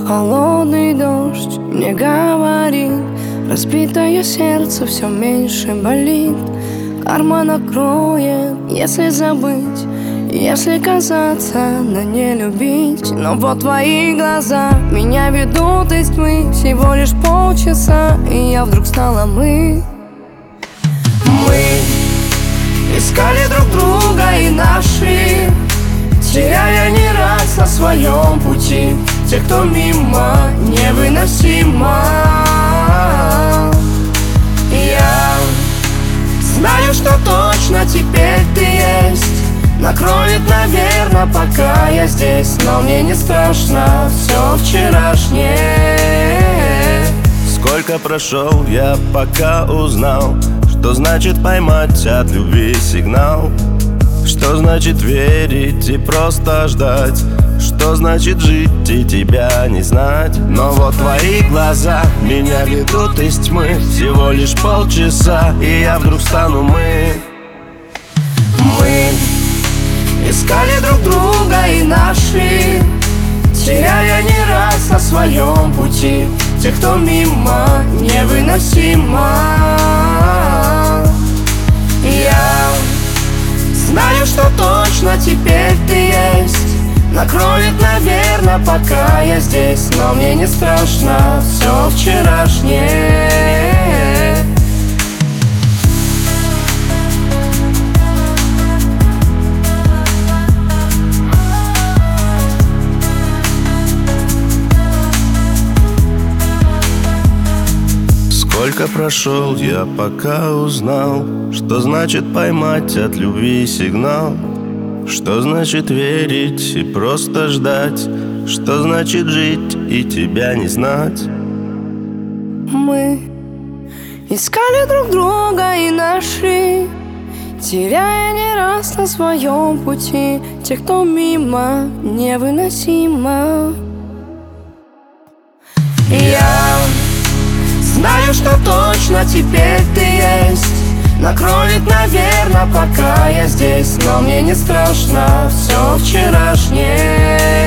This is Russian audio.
Холодный дождь мне говорит: разбитое сердце все меньше болит. Карма накроет, если забыть, если казаться, но не любить. Но вот твои глаза меня ведут из тьмы. Всего лишь полчаса, и я вдруг стала мы. Мы искали друг друга и нашли, теряя не раз на своем пути. Те, кто мимо, невыносимо. Я знаю, что точно теперь ты есть. Накроет, наверное, пока я здесь. Но мне не страшно все вчерашнее. Сколько прошел, я пока узнал, что значит поймать от любви сигнал. Что значит верить и просто ждать, что значит жить и тебя не знать. Но вот твои глаза меня ведут из тьмы. Всего лишь полчаса, и я вдруг стану мы. Мы искали друг друга и нашли, теряя не раз на своем пути. Те, кто мимо, невыносимо. Я знаю, что точно теперь ты есть. Накроет, наверное, пока я здесь. Но мне не страшно все вчерашнее. Сколько прошел, я пока узнал, что значит поймать от любви сигнал. Что значит верить и просто ждать, что значит жить и тебя не знать. Мы искали друг друга и нашли, теряя не раз на своем пути. Те, кто мимо, невыносимо. Я знаю, что точно теперь ты есть. Накроет, наверное, пока я здесь. Но мне не страшно все вчерашнее.